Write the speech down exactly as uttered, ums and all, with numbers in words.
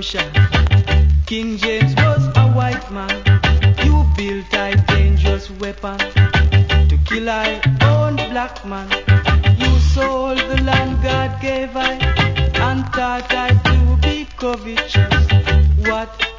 Russia. King James was a white man. You built a dangerous weapon to kill I own black man. You sold the land God gave I and taught I to be covetous. What